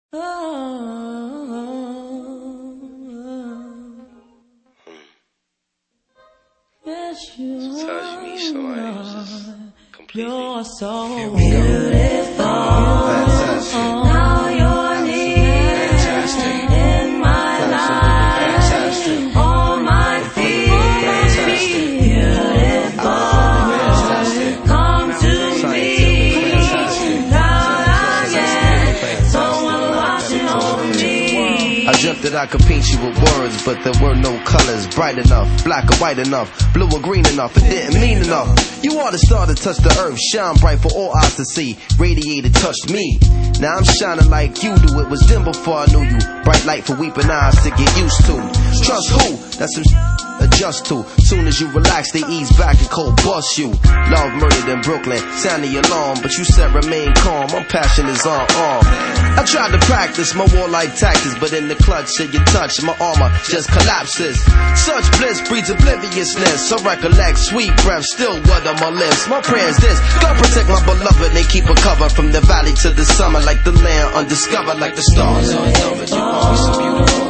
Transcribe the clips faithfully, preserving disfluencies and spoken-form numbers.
Yes, you Sometimes you meet somebody who's just completely. You're so beautiful. Fantastic. Now you're near Fantastic. in my life. Fantastic. All my feet. Fantastic. Beautiful. Fantastic. Come to me. Fantastic. Now again. Someone watching over me. I dreamt that I could paint you with words, but there were no colors bright enough, black or white enough, blue or green enough. It didn't mean enough. You are the star that touched the earth, shine bright for all eyes to see. Radiated, touched me. Now I'm shining like you do. It was dim before I knew you. Bright light for weeping eyes to get used to. Trust who? That's some adjust to. Soon as you relax, they ease back and cold bust you. Love murdered in Brooklyn, sound the alarm, but you said remain calm. My passion is on arm. I tried to practice my warlike tactics, but in the clutch of your touch, my armor just collapses. Such bliss breeds obliviousness. So recollect sweet breath, still wet on my lips. My prayer's this: God protect my beloved. They keep a cover from the valley to the summer, like the land undiscovered, like the stars on numbered. You always so beautiful.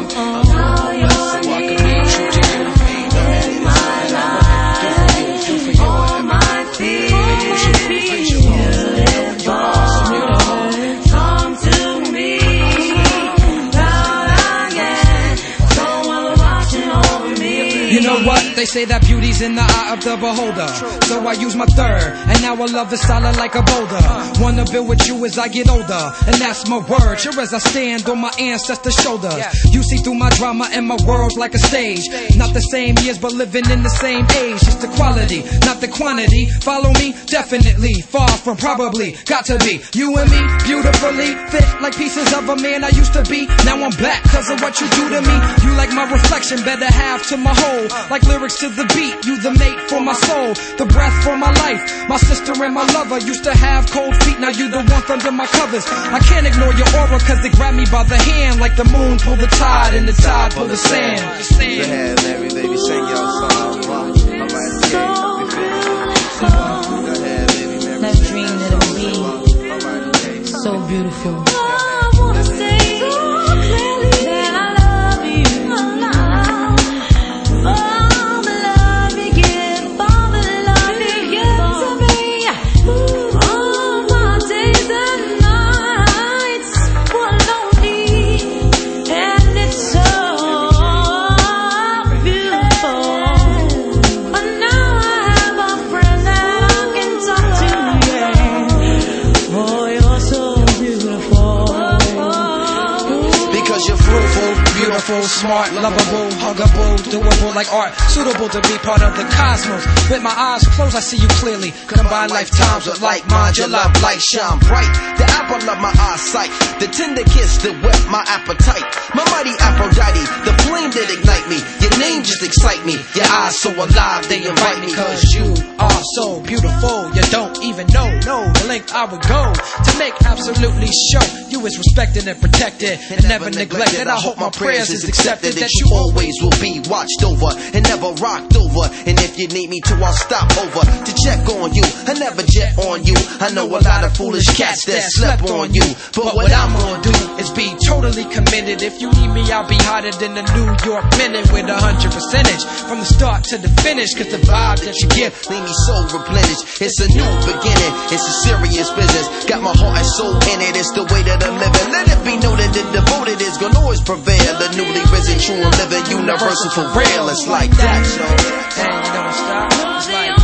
You know what? They say that beauty's in the eye of the beholder. So I use my third, and now our love is solid like a boulder. Wanna build with you as I get older, and that's my word. Sure as I stand on my ancestors' shoulders. You see through my drama and my world's like a stage. Not the same years, but living in the same age. It's the quality, not the quantity. Follow me? Definitely. Far from probably. Got to be. You and me, beautifully fit like pieces of a man I used to be. Now I'm back cause of what you do to me. You like my reflection, better half to my whole. Like lyrics to the beat, you the mate for my soul, the breath for my life. My sister and my lover used to have cold feet, now you the one under my covers. I can't ignore your aura cause it grabbed me by the hand. Like the moon pull the tide and the tide pull the sand. Go ahead, Mary, baby, sing your song. That dream that it would be so beautiful. Beautiful, smart, lovable, huggable, doable like art, suitable to be part of the cosmos. With my eyes closed, I see you clearly. Combine lifetimes with like mind, your love light shine bright. The apple of my eyesight, the tender kiss that whet my appetite. My mighty Aphrodite, the flame that ignite me. Your name just excite me. Your eyes so alive, they invite me. Cause you are so beautiful, you don't even know, know the length I would go to make absolutely sure you is respected and protected and, and never neglected. I hope my prayers is accepted, that you always will be watched over and never rocked over. And if you need me to, I'll stop over to check on you. I never jet on you. I know a lot of foolish cats that slept on you, but what I'm gonna do is be totally committed. If you need me, I'll be hotter than the New York Minute with a hundred percentage from the start to the finish. Cause the vibe that you give leave me so replenished. It's a new beginning, it's a serious business. Got my heart and soul in it, it's the way that I'm living. Let it be noted that devoted is gonna always prevail. The newly risen, true and living, universal for real. It's like that, yo. And you don't stop. It's like